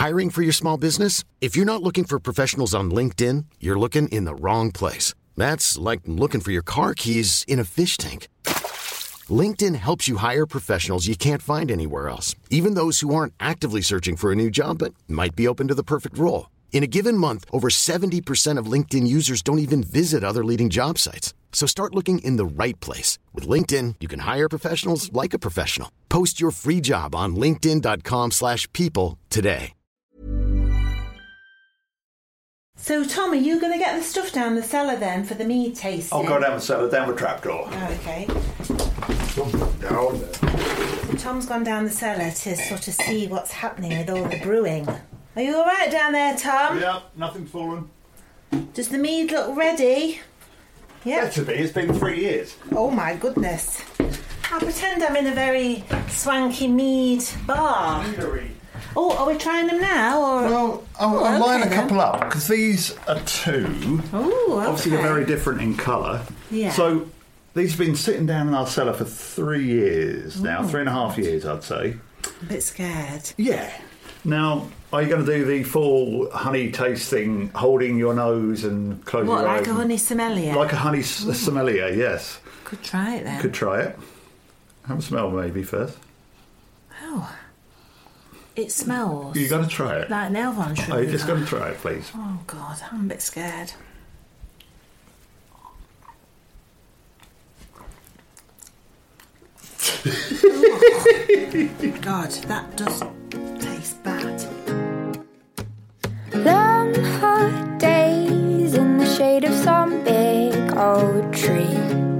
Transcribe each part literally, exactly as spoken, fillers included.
Hiring for your small business? If you're not looking for professionals on LinkedIn, you're looking in the wrong place. That's like looking for your car keys in a fish tank. LinkedIn helps you hire professionals you can't find anywhere else, even those who aren't actively searching for a new job but might be open to the perfect role. In a given month, over seventy percent of LinkedIn users don't even visit other leading job sites. So start looking in the right place. With LinkedIn, you can hire professionals like a professional. Post your free job on linkedin.com slash people today. So, Tom, are you going to get the stuff down the cellar then for the mead tasting? I'll go down the cellar, down the trapdoor. Oh, okay. Down there. Tom's gone down the cellar to sort of see what's happening with all the brewing. Are you all right down there, Tom? Yeah, nothing's fallen. Does the mead look ready? Yeah. Better be, it's been three years. Oh, my goodness. I pretend I'm in a very swanky mead bar. Meadery. Oh, are we trying them now? Or? Well, I'll, oh, I'll okay, line a then. couple up, because these are two. Oh, okay. Obviously, they're very different in colour. Yeah. So, these have been sitting down in our cellar for three years now, Ooh. three and a half years, I'd say. A bit scared. Yeah. Now, are you going to do the full honey tasting, holding your nose and closing What, your eyes? like a honey sommelier? Like a honey s- sommelier, yes. Could try it then. Could try it. Have a smell maybe first. Oh. It smells. You got to try it. Like nail varnish. Oh, you're just going to try it, please. Oh, God, I'm a bit scared. Oh, God, that does taste bad. Long hot days in the shade of some big old tree,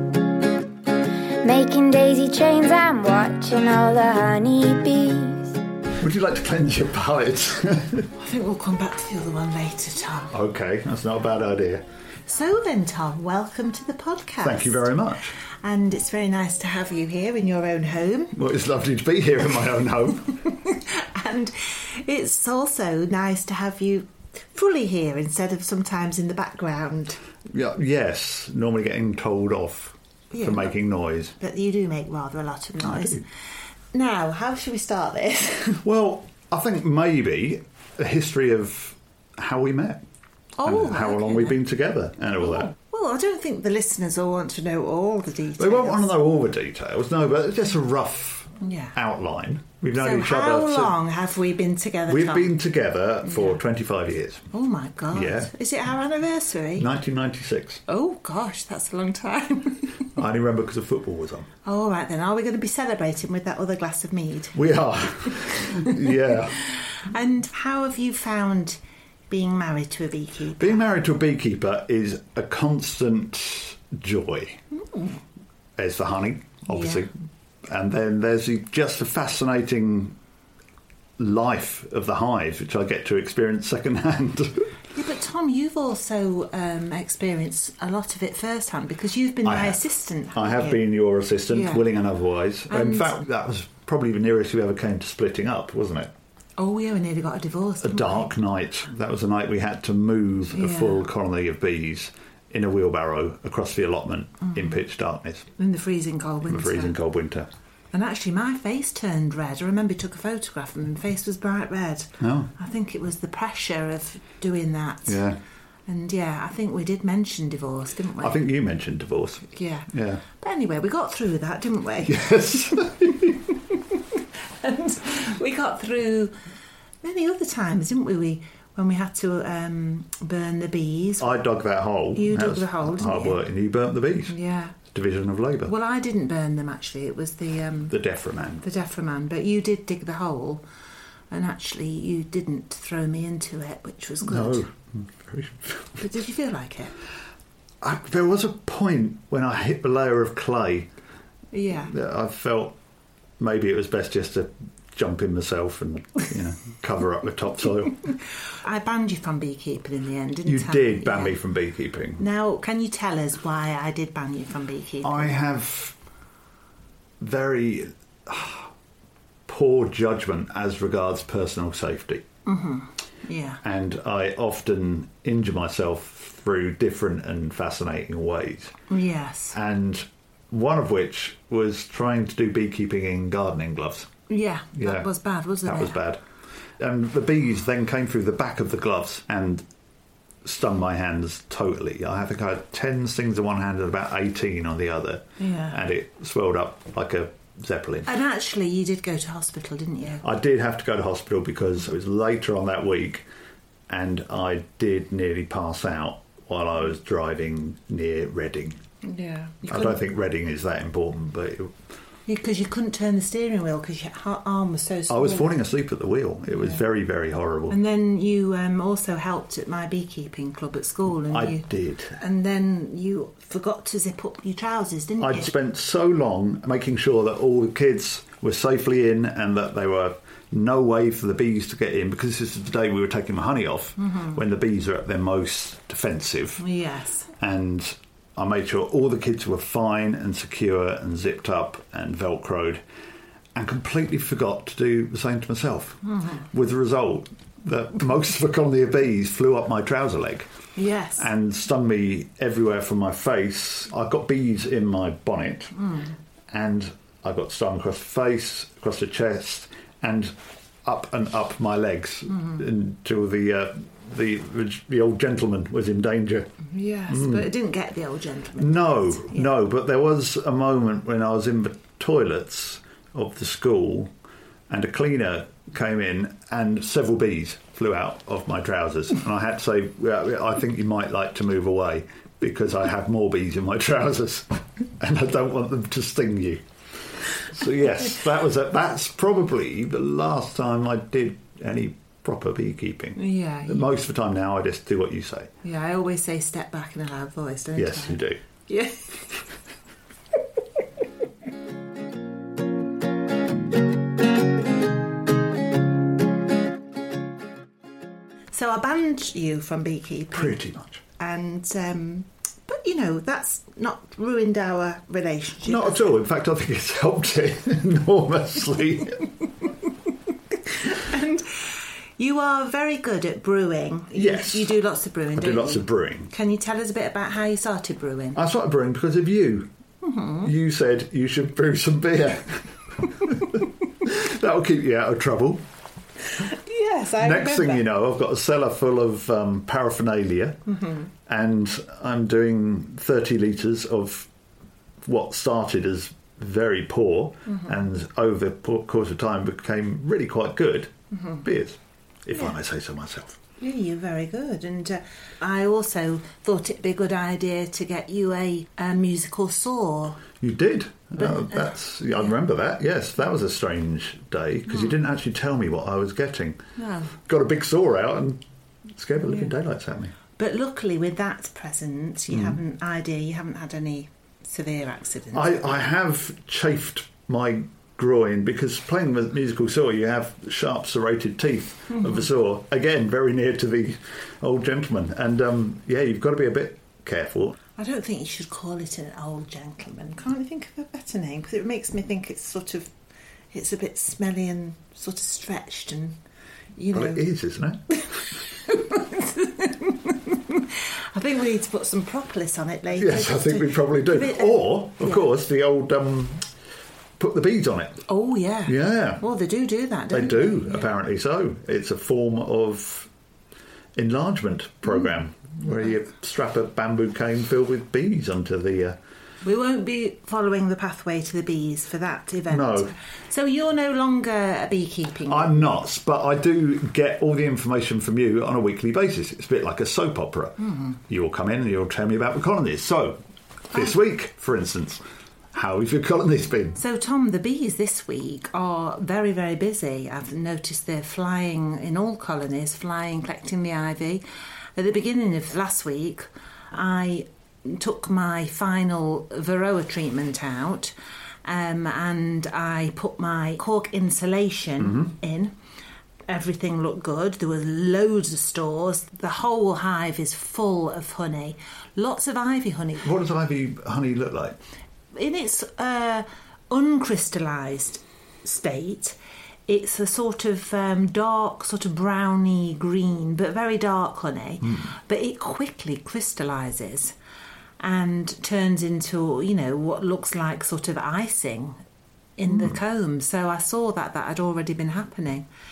making daisy chains and watching all the honeybees. Would you like to cleanse your palate? I think we'll come back to the other one later, Tom. Okay, that's not a bad idea. So then, Tom, welcome to the podcast. Thank you very much. And it's very nice to have you here in your own home. Well, it's lovely to be here in my own home. And it's also nice to have you fully here instead of sometimes in the background. Yeah, yes, normally getting told off Yeah, for but- making noise. But you do make rather a lot of I noise. do. Now, how should we start this? Well, I think maybe a history of how we met. Oh, and how okay long we've then. been together and all that. Well, I don't think the listeners all want to know all the details. They won't want to know all the details, no, but just a rough Yeah. outline. We've known So each how other. long have we been together, We've Tom? been together for Yeah. twenty-five years. Oh, my God. Yeah. Is it our anniversary? nineteen ninety-six. Oh, gosh, that's a long time. I only remember because the football was on. All right, then. Are we going to be celebrating with that other glass of mead? We are. Yeah. And how have you found being married to a beekeeper? Being married to a beekeeper is a constant joy. Mm. There's the honey, obviously. And then there's the, just the fascinating life of the hives, which I get to experience secondhand. Yeah, but Tom, you've also um, experienced a lot of it firsthand because you've been I my have. assistant. I have haven't been your assistant, Yeah. willing and otherwise. In And- fact, that was probably the nearest we ever came to splitting up, wasn't it? Oh, yeah, we nearly got a divorce. A didn't dark we? night. That was the night we had to move Yeah. a full colony of bees in a wheelbarrow across the allotment in pitch darkness In the freezing cold in winter. the freezing cold winter. And actually, my face turned red. I remember you took a photograph and my face was bright red. Oh. I think it was the pressure of doing that. Yeah. And yeah, I think we did mention divorce, didn't we? I think you mentioned divorce. Yeah. Yeah. But anyway, we got through that, didn't we? Yes. And we got through many other times, didn't we? We when we had to um, burn the bees. I dug that hole. You That dug was the hole, didn't hard you? work, and you burnt the bees. Yeah. Division of labour. Well, I didn't burn them actually. It was the um, The Deframan. the Deframan, but you did dig the hole, and actually you didn't throw me into it, which was good. No. But did you feel like it? I, there was a point when I hit the layer of clay Yeah. that I felt maybe it was best just to jump in myself and, you know, cover up the topsoil. I banned you from beekeeping in the end, didn't You I? did ban Yeah. me from beekeeping. Now, can you tell us why I did ban you from beekeeping? I have very ah, poor judgment as regards personal safety. Yeah. And I often injure myself through different and fascinating ways. Yes. And one of which was trying to do beekeeping in gardening gloves. Yeah. Yeah. That was bad, wasn't That it? was bad. And the bees then came through the back of the gloves and stung my hands totally. I think I had ten stings in one hand and about eighteen on the other. Yeah. And it swelled up like a zeppelin. And actually, you did go to hospital, didn't you? I did have to go to hospital because it was later on that week and I did nearly pass out while I was driving near Reading. Yeah. I don't think Reading is that important, but... It, Because you couldn't turn the steering wheel because your ha- arm was so small. I was falling asleep at the wheel. It was Yeah. very, very horrible. And then you um, also helped at my beekeeping club at school. And I you, did. And then you forgot to zip up your trousers, didn't I'd you? spent so long making sure that all the kids were safely in and that there were no way for the bees to get in, because this is the day we were taking the honey off, mm-hmm. when the bees are at their most defensive. Yes. And I made sure all the kids were fine and secure and zipped up and velcroed, and completely forgot to do the same to myself, mm-hmm. with the result that most of the colony of bees flew up my trouser leg. Yes. And stung me everywhere from my face. I got bees in my bonnet, mm. and I got stung across the face, across the chest, and up and up my legs, mm. until the... Uh, The, the old gentleman was in danger. Yes, mm. but it didn't get the old gentleman. No, yeah. no, but there was a moment when I was in the toilets of the school and a cleaner came in and several bees flew out of my trousers. And I had to say, well, I think you might like to move away because I have more bees in my trousers and I don't want them to sting you. So, yes, that was a, that's probably the last time I did any proper beekeeping. Yeah. Most of the time now I just do what you say. Yeah, I always say step back in a loud voice, don't yes, I? Yes, you do. Yeah. So I banned you from beekeeping. Pretty much. And, um, but, you know, that's not ruined our relationship. Not at all. In fact, I think it's helped it enormously. And you are very good at brewing. You, yes. You do lots of brewing, I don't do lots you? of brewing. Can you tell us a bit about how you started brewing? I started brewing because of you. Mm-hmm. You said you should brew some beer. That'll keep you out of trouble. Yes, I Next remember. thing you know, I've got a cellar full of um, paraphernalia, mm-hmm. and I'm doing thirty litres of what started as very poor, mm-hmm. and over the course of time became really quite good mm-hmm. beers, if yeah. I may say so myself. Yeah, you're very good. And uh, I also thought it'd be a good idea to get you a, a musical saw. You did. But, uh, that's. I remember that. Yes, that was a strange day because mm. you didn't actually tell me what I was getting. No. Got a big saw out and scared the living yeah. daylights out of me. But luckily, with that present, you mm. haven't idea. You haven't had any severe accidents. I, I have chafed my groin because playing with musical saw, you have sharp serrated teeth mm-hmm. of the saw. Again, very near to the old gentleman, and um, yeah, you've got to be a bit careful. I don't think you should call it an old gentleman. Can't you think of a better name? Because it makes me think it's sort of, it's a bit smelly and sort of stretched, and you know. Well, it is, isn't it? I think we need to put some propolis on it later. Yes, I think we probably do. It, uh, or, of yeah. course, the old um, put the beads on it. Oh yeah, yeah. Well, they do do that. Don't they do they? apparently. Yeah. So it's a form of enlargement program. Mm. Where you strap a bamboo cane filled with bees onto the... Uh... We won't be following the pathway to the bees for that event. No. So you're no longer a beekeeping... I'm not, but I do get all the information from you on a weekly basis. It's a bit like a soap opera. Mm-hmm. You'll come in and you'll tell me about the colonies. So, this oh. week, for instance, how have your colonies been? So, Tom, the bees this week are very, very busy. I've noticed they're flying in all colonies, flying, collecting the ivy. At the beginning of last week, I took my final Varroa treatment out um, and I put my cork insulation mm-hmm. in. Everything looked good. There were loads of stores. The whole hive is full of honey. Lots of ivy honey. What does ivy honey look like? In its uh, uncrystallised state, it's a sort of um, dark, sort of browny green, but very dark honey. Mm. But it quickly crystallises and turns into, you know, what looks like sort of icing in mm. the comb. So I saw that that had already been happening.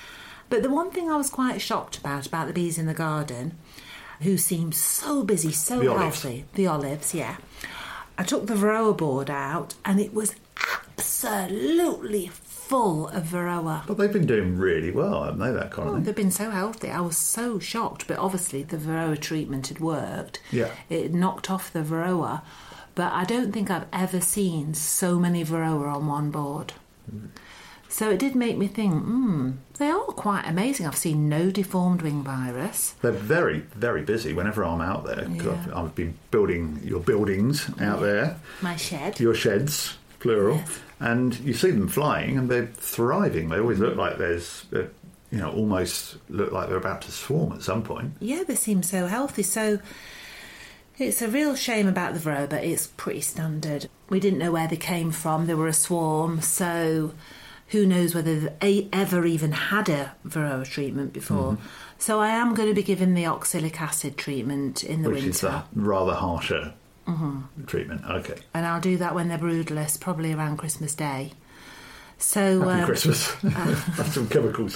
But the one thing I was quite shocked about, about the bees in the garden, who seemed so busy, so The olives. healthy. The olives, yeah. I took the Varroa board out and it was absolutely full of Varroa. But they've been doing really well, haven't they, that colony? Oh, they've been so healthy. I was so shocked. But obviously the Varroa treatment had worked. Yeah. It knocked off the Varroa. But I don't think I've ever seen so many Varroa on one board. Mm. So it did make me think, hmm, they are quite amazing. I've seen no deformed wing virus. They're very, very busy whenever I'm out there. 'Cause Yeah. I've, I've been building your buildings out Yeah. there. My shed. Your sheds, plural. Yes. And you see them flying and they're thriving. They always look like there's, uh, you know, almost look like they're about to swarm at some point. Yeah, they seem so healthy. So it's a real shame about the Varroa, but it's pretty standard. We didn't know where they came from. They were a swarm, so who knows whether they ever even had a Varroa treatment before. Mm-hmm. So I am going to be giving the oxalic acid treatment in the Which winter. is a rather harsher mm-hmm. treatment. Okay. And I'll do that when they're broodless, probably around Christmas Day. So Happy um, Christmas. That's some chemicals.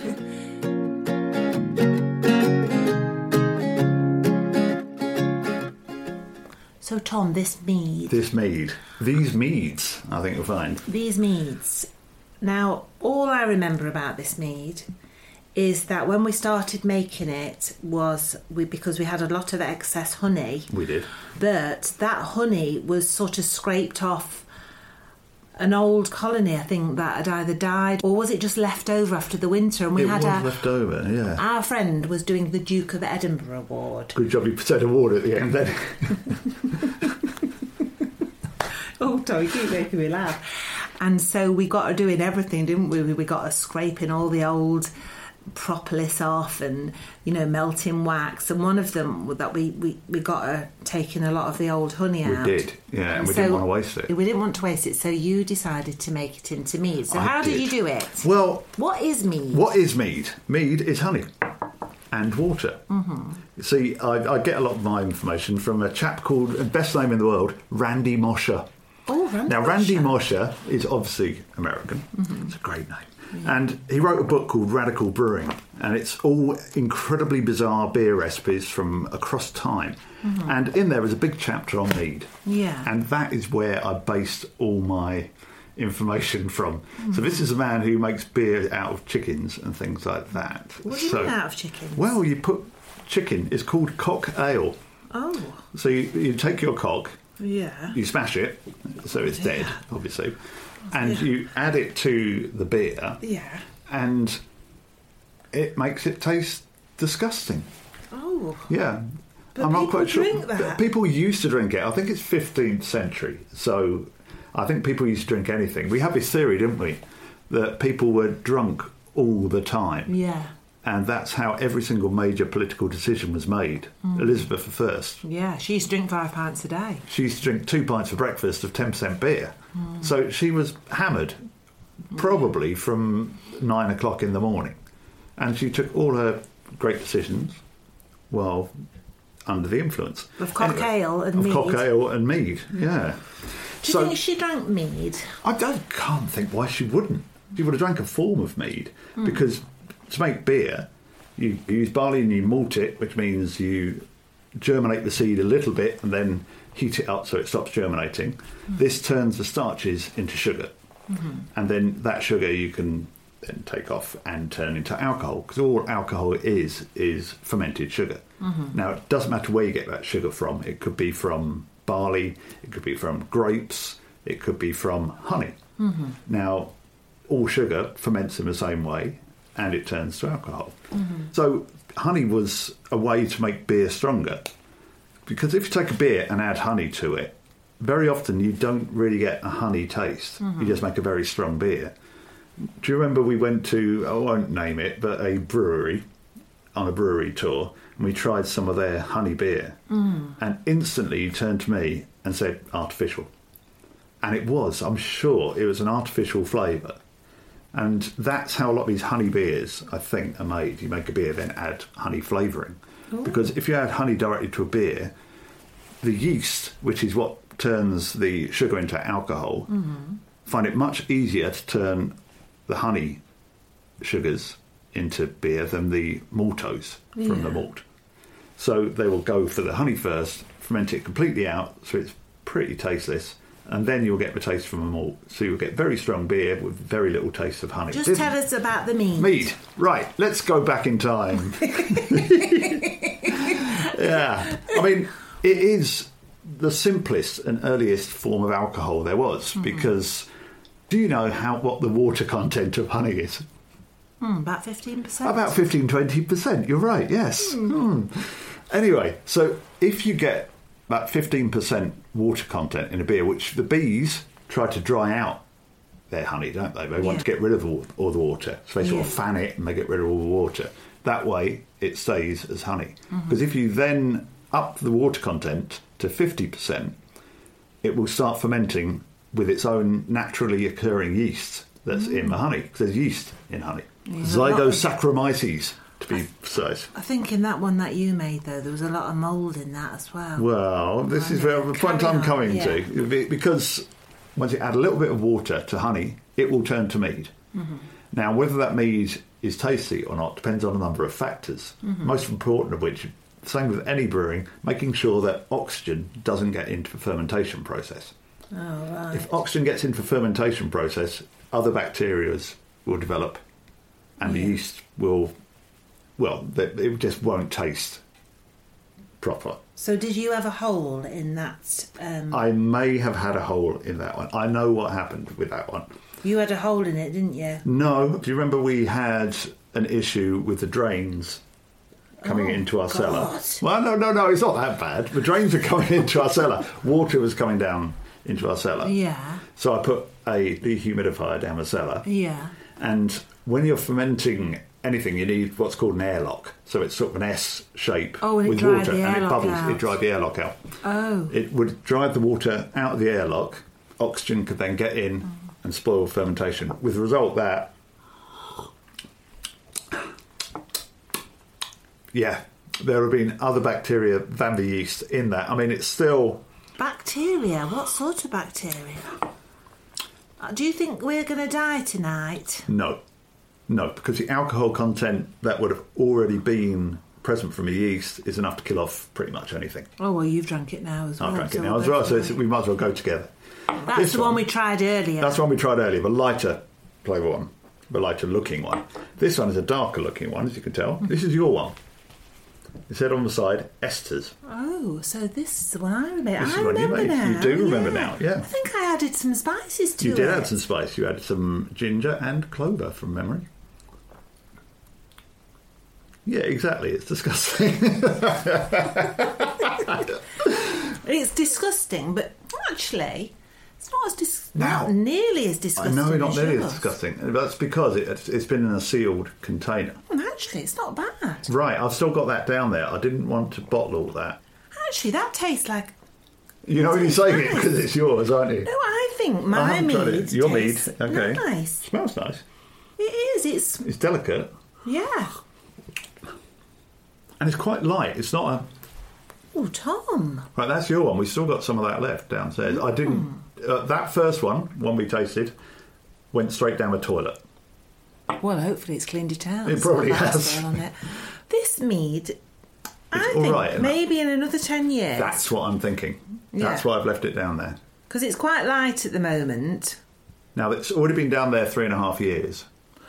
So Tom, this mead. This mead. These meads, I think you'll find. These meads. Now, all I remember about this mead is that when we started making it was we because we had a lot of excess honey. We did. But that honey was sort of scraped off an old colony, I think, that had either died or was it just left over after the winter? And we it had was our, left over, yeah. our friend was doing the Duke of Edinburgh Award. Good job you said award at the end then. Oh, Tom, you keep making me laugh. And so we got her doing everything, didn't we? We got her scraping all the old propolis off and, you know, melting wax. And one of them that we, we, we got her taking a lot of the old honey We out. did, yeah, and we So didn't want to waste it. We didn't want to waste it, so you decided to make it into mead. So I how did. did. you do it? Well, What is mead? what is mead? Mead is honey and water. Mm-hmm. See, I, I get a lot of my information from a chap called, best name in the world, Randy Mosher. Oh, Randy Now, Randy Mosher. Mosher is obviously American. Mm-hmm. It's a great name. Yeah. And he wrote a book called Radical Brewing, and it's all incredibly bizarre beer recipes from across time. Mm-hmm. And in there is a big chapter on mead. Yeah. And that is where I based all my information from. Mm-hmm. So this is a man who makes beer out of chickens and things like that. What do you so, mean out of chickens? Well, you put chicken, it's called cock ale. Oh. So you, you take your cock, Yeah. you smash it, so it's dead, obviously, and Yeah. you add it to the beer, Yeah. and it makes it taste disgusting. Oh. Yeah. But I'm not people quite sure. drink that. People used to drink it. I think it's fifteenth century, so I think people used to drink anything. We had this theory, didn't we, that people were drunk all the time. Yeah. And that's how every single major political decision was made. Mm. Elizabeth the First. Yeah, she used to drink five pints a day. She used to drink two pints for breakfast of ten percent beer. Mm. So she was hammered, probably from nine o'clock in the morning. And she took all her great decisions while under the influence. Of cock anyway, ale and of mead. cock ale and mead, yeah. Do you so, think she drank mead? I don't, can't think why she wouldn't. She would have drank a form of mead, Mm. because to make beer, you use barley and you malt it, which means you germinate the seed a little bit and then heat it up so it stops germinating. Mm. This turns the starches into sugar. Mm-hmm. And then that sugar you can then take off and turn into alcohol, because all alcohol is is fermented sugar. Mm-hmm. Now, it doesn't matter where you get that sugar from. It could be from barley, it could be from grapes, it could be from honey. Mm-hmm. Now, all sugar ferments in the same way, and it turns to alcohol. Mm-hmm. So honey was a way to make beer stronger, because if you take a beer and add honey to it, very often you don't really get a honey taste. Mm-hmm. You just make a very strong beer. Do you remember we went to, I won't name it, but a brewery, on a brewery tour, and we tried some of their honey beer, mm. and instantly you turned to me and said, artificial. And it was, I'm sure, it was an artificial flavour. And that's how a lot of these honey beers, I think, are made. You make a beer, then add honey flavouring. Ooh. Because if you add honey directly to a beer, the yeast, which is what turns the sugar into alcohol, mm-hmm. find it much easier to turn the honey sugars into beer than the maltose from Yeah. the malt. So they will go for the honey first, ferment it completely out, so it's pretty tasteless, and then you'll get the taste from the malt. So you'll get very strong beer with very little taste of honey. Just Didn't- tell us about the mead. Mead. Right, let's go back in time. Yeah. I mean, it is the simplest and earliest form of alcohol there was, Mm-hmm. because do you know how what the water content of honey is? Mm, about fifteen percent. About fifteen to twenty percent. You're right, yes. Hmm. Anyway, so if you get about fifteen percent water content in a beer, which the bees try to dry out their honey, don't they? They want Yeah. to get rid of all, all the water. So they sort of Yeah. fan it and they get rid of all the water. That way it stays as honey. Mm-hmm. Because if you then up the water content to fifty percent, it will start fermenting with its own naturally occurring yeast that's in the honey. Because there's yeast in honey. There's a lot of- Zygosaccharomyces, to be precise. I think in that one that you made, though, there was a lot of mould in that as well. Well, this is where the point Carry I'm on, coming yeah. to. Be- Because once you add a little bit of water to honey, it will turn to mead. Mm-hmm. Now, whether that mead is tasty or not depends on a number of factors. Mm-hmm. Most important of which, same with any brewing, making sure that oxygen doesn't get into the fermentation process. Oh, right. If oxygen gets into the fermentation process, other bacteria will develop and the Yeah. yeast will, well, they- it just won't taste proper. So did you have a hole in that? Um, I may have had a hole in that one. I know what happened with that one. you had a hole in it, didn't you? No, do you remember we had an issue with the drains coming Oh, into our God. cellar? Well, no, no, no, it's not that bad. The drains are coming into our cellar. Water was coming down into our cellar. Yeah. So I put a dehumidifier down the cellar. Yeah. And when you're fermenting anything, you need what's called an airlock. So it's sort of an S shape Oh, and it with dried water, the and it airlock bubbles. out. It dried the airlock out. Oh. It would drive the water out of the airlock. Oxygen could then get in and spoil fermentation. With the result that, yeah, there have been other bacteria than the yeast in that. I mean, it's still. Bacteria? What sort of bacteria? Uh, Do you think we're going to die tonight? No. No, because the alcohol content that would have already been present from the yeast is enough to kill off pretty much anything. Oh, well, you've drunk it now as well. I've drank it so now we'll as well, both so it's, drink we might as well go together. it. That's this the one one- we tried earlier. That's the one we tried earlier, the lighter flavour one, the lighter looking one. This one is a darker looking one, as you can tell. This is your one. It said on the side, esters. Oh, so this is the one I remember. This is I the one you remember made. now. You do remember yeah. now, yeah. I think I added some spices to You it. did add some spice. You added some ginger and clover from memory. Yeah, exactly. It's disgusting. It's disgusting, but actually, it's not as dis- Now- not nearly as I disgusting. know, not as nearly as yours. disgusting. That's because it, it's been in a sealed container. Well, actually, it's not bad. Right, I've still got that down there. I didn't want to bottle all that. Actually, that tastes like. You're not only saying it nice. because it's yours, aren't you? No, I think I my haven't tried mead. it. Your mead, tastes okay. Nice. Smells nice. It is. It's It's delicate yeah. and it's quite light. It's not a. Oh, Tom. Right, that's your one. We've still got some of that left downstairs. I didn't. Uh, that first one, one we tasted, went straight down the toilet. Well, hopefully it's cleaned it out. It It's probably not that has. smell On it. This mead, I all think right, isn't it? maybe in another ten years. That's what I'm thinking. That's Yeah. why I've left it down there. Because it's quite light at the moment. Now, it's already been down there three and a half years.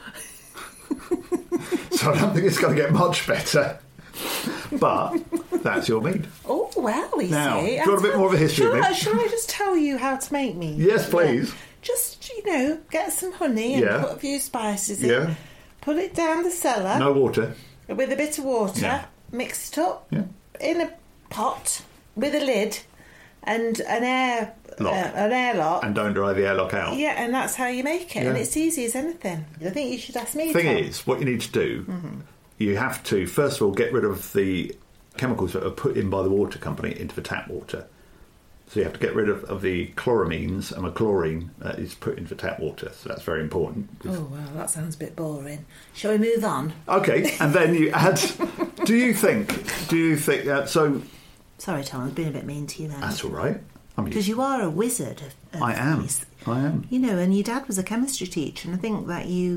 So I don't think it's going to get much better. But that's your mead. Oh, well, we Now, see. do you want a bit more of a history Shall, of I, me? shall I just tell you how to make mead? Yes, please. Yeah. Just, you know, get some honey and Yeah. put a few spices in. Yeah. Put it down the cellar No water. with a bit of water. Yeah. Mix it up Yeah. in a pot with a lid and an air Lock. Uh, an airlock. And don't dry the airlock out. Yeah, and that's how you make it. And Yeah. it's easy as anything. I think you should ask me. Thing Tom. is, what you need to do, Mm-hmm. you have to, first of all, get rid of the chemicals that are put in by the water company into the tap water. So you have to get rid of, of the chloramines, and the chlorine uh, is put into the tap water. So that's very important. Oh, well, that sounds a bit boring. Shall we move on? Okay, and then you add. Do you think? Do you think? Uh, so Sorry, Tom, I've been a bit mean to you there. that's all right. I mean, Because you are a wizard of, of I am. these. I am. You know, and your dad was a chemistry teacher, and I think that you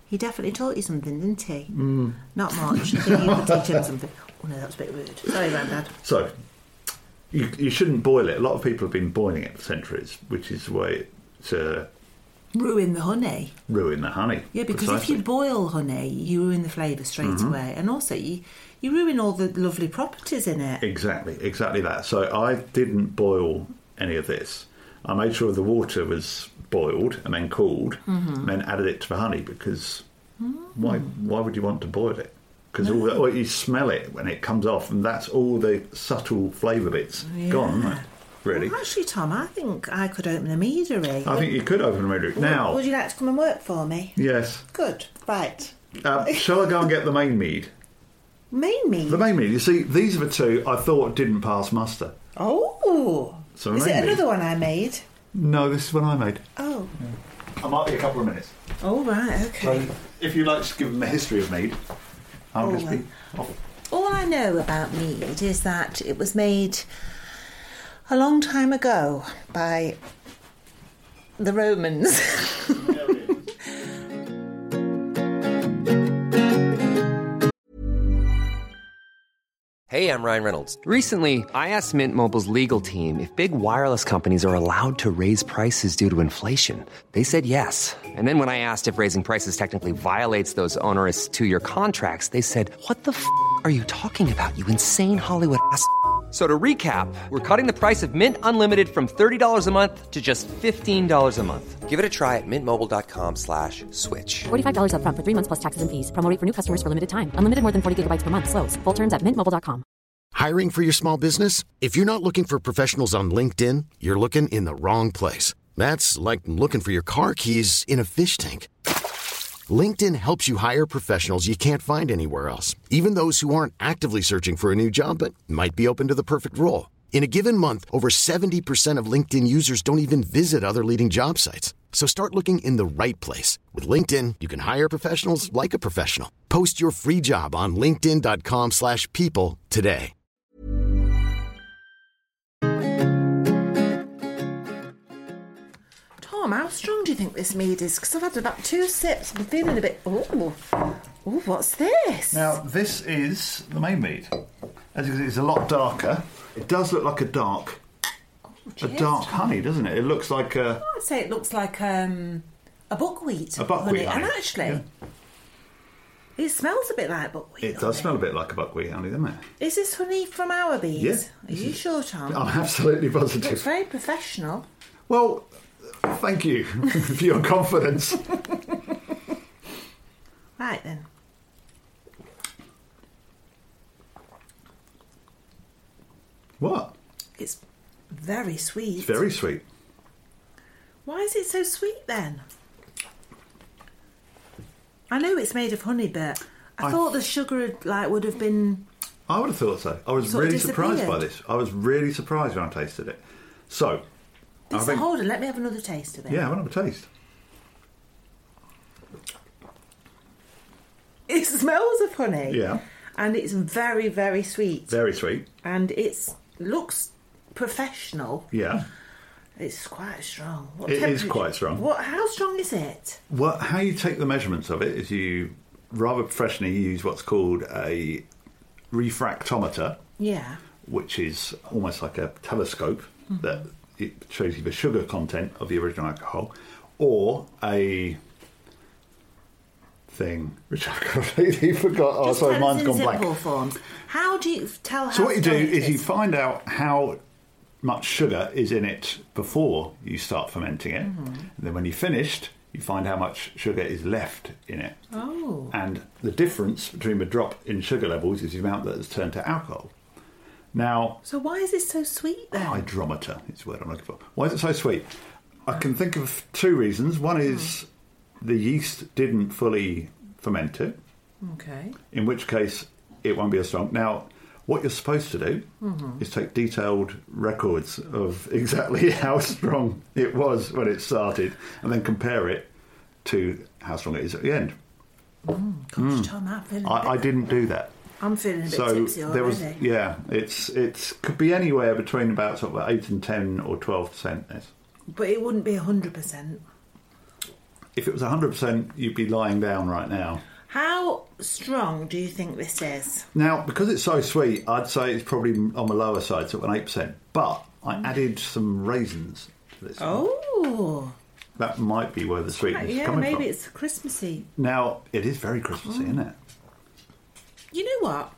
He definitely taught you something, didn't he? Mm. Not much. I think you could teach him something. Oh no, that's a bit rude. Sorry, Grandad. So, you, you shouldn't boil it. A lot of people have been boiling it for centuries, which is the way to... Ruin the honey. Ruin the honey. Yeah, because precisely. if you boil honey, you ruin the flavour straight mm-hmm. away. And also, you, you ruin all the lovely properties in it. Exactly, exactly that. So I didn't boil any of this. I made sure the water was boiled and then cooled, mm-hmm. and then added it to the honey, because mm. why why would you want to boil it? Because no. all the, well, you smell it when it comes off, and that's all the subtle flavour bits yeah. gone, isn't it? Really. Well, actually, Tom, I think I could open a meadery. I think you could open a meadery. Now, would you like to come and work for me? Yes. Good. Right. Uh, shall I go and get the main mead? Main mead? The main mead. You see, these are the two I thought didn't pass muster. Oh. So is it mead. another one I made? No, this is one I made. Oh. Yeah. I might be a couple of minutes. Oh, right, okay. So, if you'd like to give them the history of mead, I'll oh, just be off. All I know about mead is that it was made a long time ago by the Romans. Hey, I'm Ryan Reynolds. Recently, I asked Mint Mobile's legal team if big wireless companies are allowed to raise prices due to inflation. They said yes. And then when I asked if raising prices technically violates those onerous two-year contracts, they said, what the f*** are you talking about, you insane Hollywood ass f- So to recap, we're cutting the price of Mint Unlimited from thirty dollars a month to just fifteen dollars a month. Give it a try at mintmobile.com slash switch. forty-five dollars up front for three months plus taxes and fees. Promo rate for new customers for limited time. Unlimited more than forty gigabytes per month. Slows full terms at mint mobile dot com. Hiring for your small business? If you're not looking for professionals on LinkedIn, you're looking in the wrong place. That's like looking for your car keys in a fish tank. LinkedIn helps you hire professionals you can't find anywhere else, even those who aren't actively searching for a new job but might be open to the perfect role. In a given month, over seventy percent of LinkedIn users don't even visit other leading job sites. So start looking in the right place. With LinkedIn, you can hire professionals like a professional. Post your free job on linkedin.com slash people today. Tom, how strong do you think this mead is? Because I've had about two sips. I'm feeling a bit... Oh, oh, what's this? Now, this is the main mead. As you can see, it's a lot darker. It does look like a dark... Oh, a dark honey, doesn't it? It looks like a... I'd say it looks like um, a buckwheat A buckwheat honey. honey. And actually, yeah. it smells a bit like buckwheat It does honey. smell a bit like a buckwheat honey, doesn't it? Is this honey from our bees? Yeah. Are you sure, Tom? I'm absolutely positive. It's very professional. Well, thank you for your confidence. Right then. What? It's very sweet. It's very sweet. Why is it so sweet then? I know it's made of honey, but I, I thought the sugar like would have been... I would have thought so. I was really surprised by this. I was really surprised when I tasted it. So... This, think, hold on, let me have another taste of it. Yeah, I want to have a taste. It smells of honey. Yeah. And it's very, very sweet. Very sweet. And it looks professional. Yeah. It's quite strong. What it is quite strong. What? How strong is it? Well, how you take the measurements of it is you rather professionally use what's called a refractometer. Yeah. Which is almost like a telescope mm-hmm. that it shows you the sugar content of the original alcohol, or a thing which I completely forgot. Oh, Just sorry, tell mine's us gone in blank. simple forms. How do you tell? How So what you do strong it is you find out how much sugar is in it before you start fermenting it. Mm-hmm. And then when you're finished, you find how much sugar is left in it. Oh. And the difference between the drop in sugar levels is the amount that has turned to alcohol. Now... So why is it so sweet then? Hydrometer is the word I'm looking for. Why is it so sweet? I can think of two reasons. One is mm. the yeast didn't fully ferment it. Okay. In which case, it won't be as strong. Now... What you're supposed to do mm-hmm. is take detailed records of exactly how strong it was when it started and then compare it to how strong it is at the end. Mm, gosh, mm. Tom, I'm feeling a bit... I, I didn't do that. I'm feeling a bit so tipsy already. There was, yeah, it's it's could be anywhere between about sort of eight and ten or twelve percent. This. But it wouldn't be one hundred percent. if it was one hundred percent, you'd be lying down right now. How strong do you think this is? Now, because it's so sweet, I'd say it's probably on the lower side, so an eight percent. But I added some raisins to this. Oh. That might be where the sweetness is Yeah, coming maybe from. it's Christmassy. Now, it is very Christmassy, isn't it? You know what?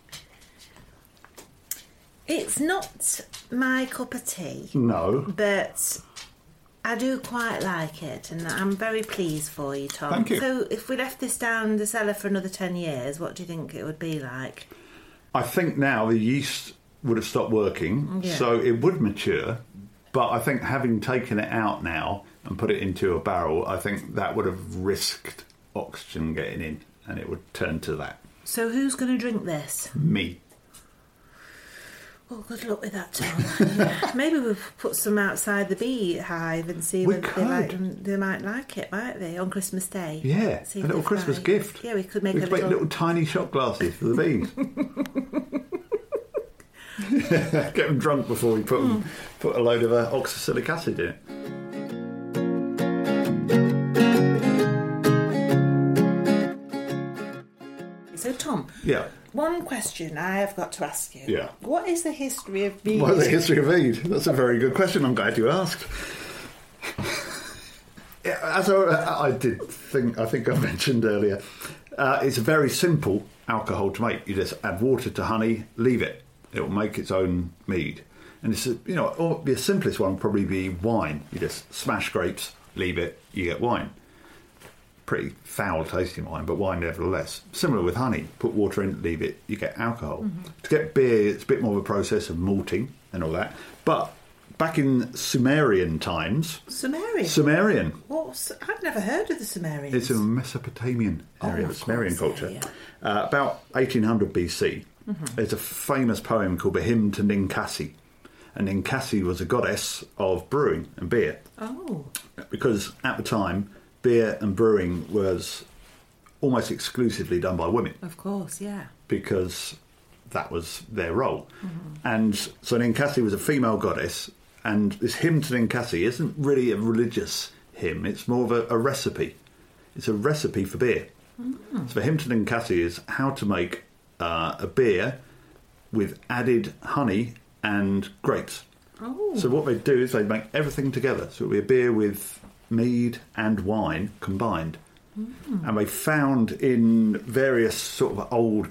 It's not my cup of tea. No. But I do quite like it, and I'm very pleased for you, Tom. Thank you. So if we left this down the cellar for another ten years, what do you think it would be like? I think now the yeast would have stopped working, Yeah. so it would mature. But I think having taken it out now and put it into a barrel, I think that would have risked oxygen getting in, and it would turn to that. So who's going to drink this? Me. Well, good luck with that, Tom. Yeah. Maybe we'll put some outside the beehive and see We whether they, could. like, they might like it, might they, on Christmas Day? Yeah, See a if little they Christmas fly. gift. Yeah, we could make we a could little... make little tiny shot glasses for the bees. Get them drunk before we put, them, put a load of uh, oxalic acid in it. So, Tom, Yeah. one question I have got to ask you. Yeah. What is the history of bees? What is the history of Eid? That's a very good question. I'm glad you asked. Yeah, as I, I did think, I think I mentioned earlier, uh, it's a very simple alcohol to make. You just add water to honey, leave it. It will make its own mead. And it's a, you know, or the simplest one would probably be wine. You just smash grapes, leave it, you get wine. Pretty foul tasting wine, but wine nevertheless. Similar with honey. Put water in, leave it, you get alcohol. Mm-hmm. To get beer, it's a bit more of a process of malting and all that. But back in Sumerian times... Sumerian? Sumerian. What's, I've never heard of the Sumerians. It's a Mesopotamian area Oh, of Sumerian course, culture. yeah, Uh, about eighteen hundred B C, mm-hmm. There's a famous poem called The Hymn to Ninkasi. And Ninkasi was a goddess of brewing and beer. Oh. Because at the time, beer and brewing was almost exclusively done by women. Of course, yeah. Because that was their role. Mm-hmm. And so Ninkasi was a female goddess, and this hymn to Ninkasi isn't really a religious hymn, it's more of a, a recipe. It's a recipe for beer. Mm-hmm. So the hymn to Ninkasi is how to make uh, a beer with added honey and grapes. Oh. So what they do is they make everything together. So it'll be a beer with mead and wine combined. Mm. And they found in various sort of old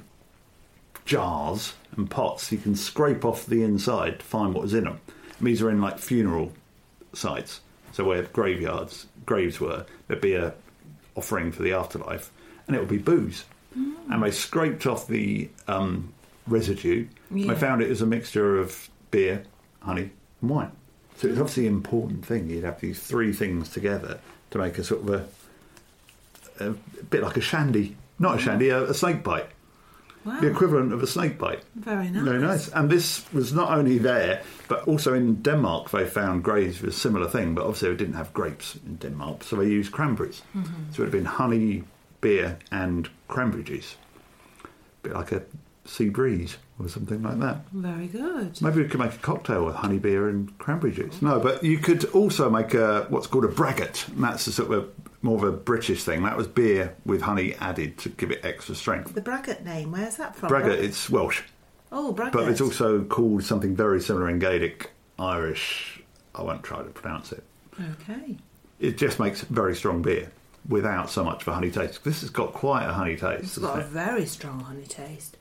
jars and pots, you can scrape off the inside to find what was in them. And these are in like funeral sites, so where graveyards, graves were, there'd be a offering for the afterlife, and it would be booze. Mm. And they scraped off the um, residue. Yeah. They found it as a mixture of beer, honey, and wine. So it's obviously an important thing. You'd have these three things together to make a sort of a, a, a bit like a shandy. Not a shandy, a, a snake bite. Wow. The equivalent of a snake bite. Very nice. Very nice. And this was not only there, but also in Denmark they found graves with a similar thing, but obviously they didn't have grapes in Denmark, so they used cranberries. Mm-hmm. So it would have been honey, beer and cranberry juice. A bit like a sea breeze or something like that. Very good. Maybe we could make a cocktail with honey beer and cranberry juice. No, but you could also make a, what's called a braggot. And that's a sort of a, more of a British thing. That was beer with honey added to give it extra strength. The braggot name, where's that from? Braggot, it's Welsh. Oh, braggot. But it's also called something very similar in Gaelic, Irish. I won't try to pronounce it. Okay. It just makes very strong beer without so much of a honey taste. This has got quite a honey taste. It's got a very strong honey taste.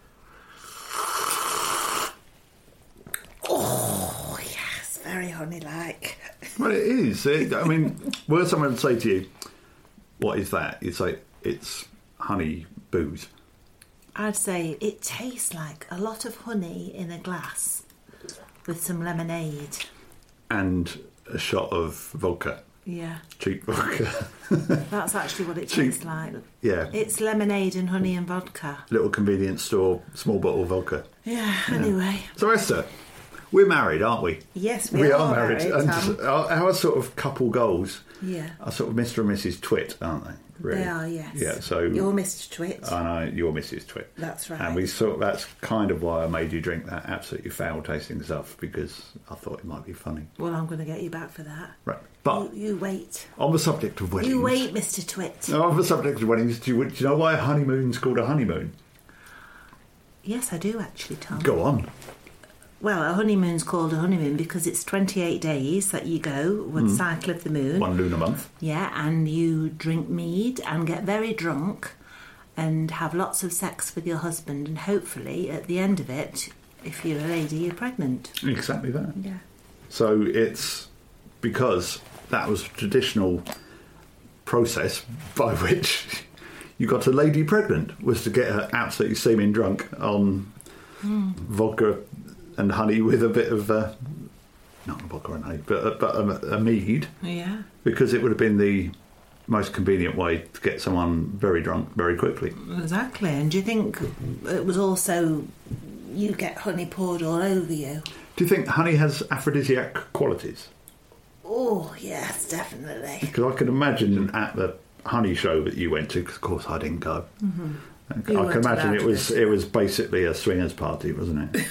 Oh, yes, very honey-like. Well, it is. It, I mean, were someone to say to you, what is that? You'd say, it's honey booze. I'd say it tastes like a lot of honey in a glass with some lemonade. And a shot of vodka. Yeah. Cheap vodka. That's actually what it Cheap. tastes like. Yeah. It's lemonade and honey and vodka. Little convenience store, small bottle of vodka. Yeah, yeah. Anyway. So, Esther, we're married, aren't we? Yes, we, we are, are married. married and our, our sort of couple goals yeah. are sort of Mister and Missus Twit, aren't they? really. They are, yes. Yeah, so you're Mister Twit. I know, you're Missus Twit. That's right. And we sort that's kind of why I made you drink that absolutely foul-tasting stuff, because I thought it might be funny. Well, I'm going to get you back for that. Right. But You, you wait. on the subject of weddings... You wait, Mister Twit. On the subject of weddings, do you, do you know why a honeymoon's called a honeymoon? Yes, I do actually, Tom. Go on. Well, a honeymoon's called a honeymoon because it's twenty-eight days that you go with the cycle of the moon. One lunar month. Yeah, and you drink mead and get very drunk and have lots of sex with your husband, and hopefully at the end of it, if you're a lady, you're pregnant. Exactly that. Yeah. So it's because that was a traditional process by which you got a lady pregnant, was to get her absolutely seeming drunk on mm. vodka and honey with a bit of uh, not vodka and honey, but, uh, but a, a mead. Yeah. Because it would have been the most convenient way to get someone very drunk very quickly. Exactly. And do you think it was also you get honey poured all over you? Do you think honey has aphrodisiac qualities? Oh, yes, definitely. Because I can imagine at the honey show that you went to, because of course I didn't go. Mm-hmm. I can imagine it was it was basically a swingers party, wasn't it?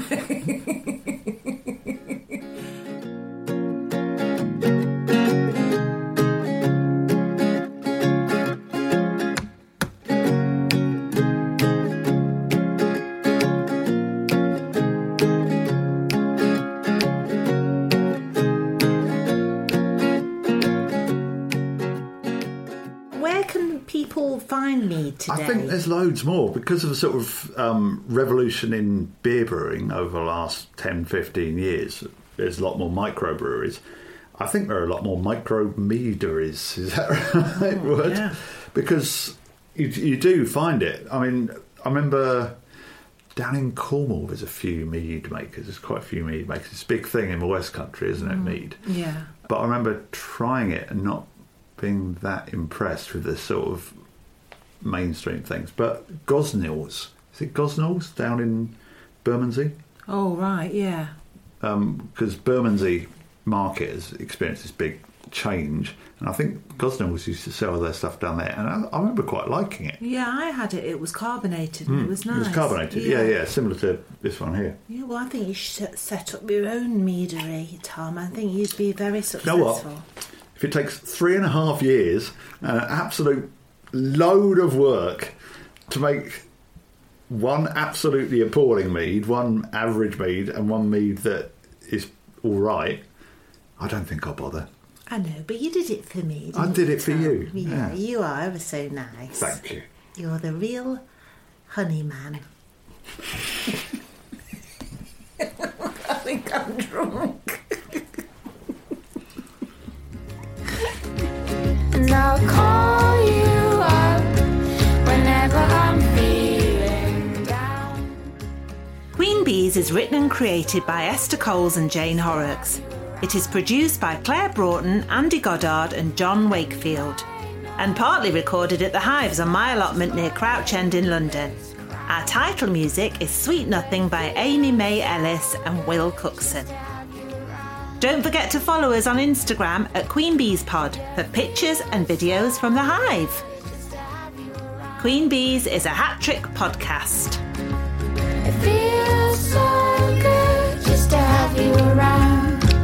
Find me today? I think there's loads more because of the sort of um, revolution in beer brewing over the last ten, fifteen years. There's a lot more microbreweries. I think there are a lot more micro meaderies. Is that right oh, word? Yeah. Because you, you do find it. I mean, I remember down in Cornwall there's a few mead makers. There's quite a few mead makers. It's a big thing in the West Country, isn't it, mm. mead? Yeah. But I remember trying it and not being that impressed with the sort of mainstream things. But Gosnells, is it Gosnells down in Bermondsey? Oh, right, yeah. Because um, Bermondsey market has experienced this big change, and I think Gosnells used to sell their stuff down there, and I, I remember quite liking it. Yeah, I had it. It was carbonated, and mm, it was nice. It was carbonated, yeah. yeah, yeah, similar to this one here. Yeah, well, I think you should set up your own meadery, Tom. I think you'd be very successful. You know what? If it takes three and a half years and an absolute load of work to make one absolutely appalling mead, one average mead, and one mead that is all right, I don't think I'll bother. I know, but you did it for me, didn't I did it for Tom? you. Yeah, yeah, you are ever so nice. Thank you. You're the real honey man. I think I'm drunk. And I'll call you up whenever I'm feeling down. Queen Bees is written and created by Esther Coles and Jane Horrocks. It is produced by Claire Broughton, Andy Goddard and John Wakefield, and partly recorded at the Hives on my allotment near Crouch End in London. Our title music is Sweet Nothing by Amy May Ellis and Will Cookson. Don't forget to follow us on Instagram at Queen Bees Pod for pictures and videos from the Hive. Queen Bees is a hat-trick podcast. It feels so good just to have you around.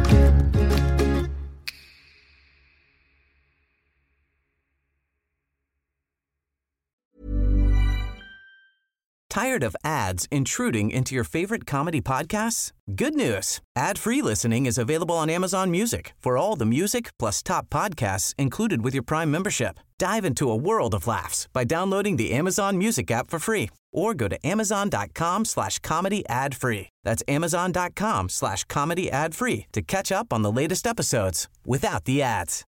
Tired of ads intruding into your favorite comedy podcasts? Good news. Ad-free listening is available on Amazon Music for all the music plus top podcasts included with your Prime membership. Dive into a world of laughs by downloading the Amazon Music app for free or go to amazon.com slash comedy ad free. That's amazon.com slash comedy ad free to catch up on the latest episodes without the ads.